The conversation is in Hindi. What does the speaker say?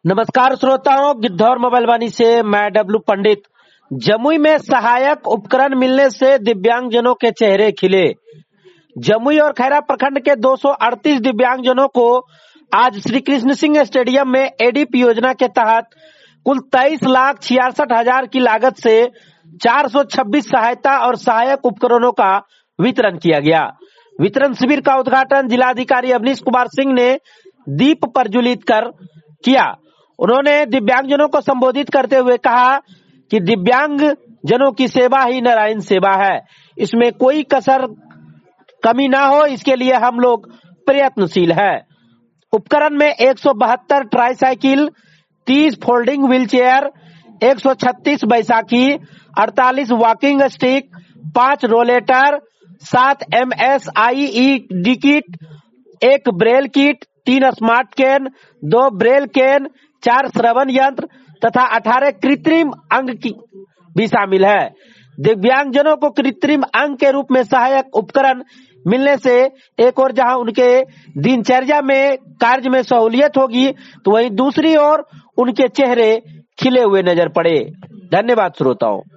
नमस्कार श्रोताओं, गिद्धौर मोबाइल वाणी से मैं डब्लू पंडित। जमुई में सहायक उपकरण मिलने से दिव्यांगजनों के चेहरे खिले। जमुई और खैरा प्रखंड के 238 दिव्यांगजनों को आज श्री कृष्ण सिंह स्टेडियम में एडीपी योजना के तहत कुल 23,66,000 की लागत से 426 सहायता और सहायक उपकरणों का वितरण किया गया। वितरण शिविर का उद्घाटन जिलाधिकारी अवनीश कुमार सिंह ने दीप प्रज्वलित कर किया। उन्होंने दिव्यांगजनों को संबोधित करते हुए कहा कि दिव्यांग जनों की सेवा ही नारायण सेवा है, इसमें कोई कसर कमी ना हो, इसके लिए हम लोग प्रयत्नशील है। उपकरण में 172 ट्राईसाइकिल, 30 फोल्डिंग व्हील चेयर, 136 बैसाखी, 48 walking stick, 5 rollator, 7 MSIED kit, 1 Braille kit, 3 smart cane, 2 Braille cane, 4 श्रवण यंत्र तथा 18 कृत्रिम अंग भी शामिल है। दिव्यांगजनों को कृत्रिम अंग के रूप में सहायक उपकरण मिलने से एक और जहां उनके दिनचर्या में कार्य में सहूलियत होगी, तो वहीं दूसरी ओर उनके चेहरे खिले हुए नजर पड़े। धन्यवाद श्रोताओं।